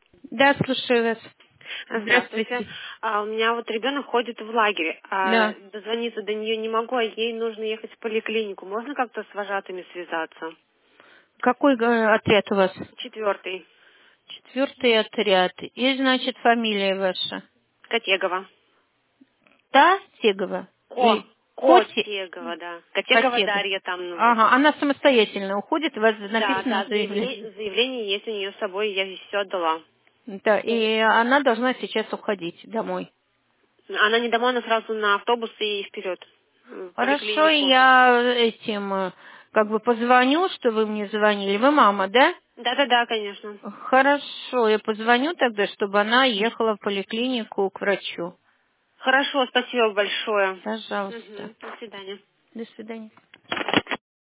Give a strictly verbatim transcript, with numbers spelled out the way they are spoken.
Да, слушаю вас. Здравствуйте. А, у меня вот ребенок ходит в лагерь, а Да. дозвониться до нее не могу, а ей нужно ехать в поликлинику. Можно как-то с вожатыми связаться? Какой э, отряд у вас? Четвертый. Четвертый отряд. И, значит, фамилия ваша? Котегова. Та Тегова? Ко. Или Коти? Котегова, да. Котегова Котега. Дарья там, ну вот. Ага, она самостоятельно уходит, у вас Да, написано да, заявление. заявление, заявление есть у нее с собой, я все отдала. Да, и она должна сейчас уходить домой. Она не домой, она сразу на автобус и вперед. В Хорошо, поликлинику. я этим э, как бы позвоню, что вы мне звонили. Вы мама, да? Да-да-да, конечно. Хорошо, я позвоню тогда, чтобы она ехала в поликлинику к врачу. Хорошо, спасибо большое. Пожалуйста. Мгм. До свидания. До свидания.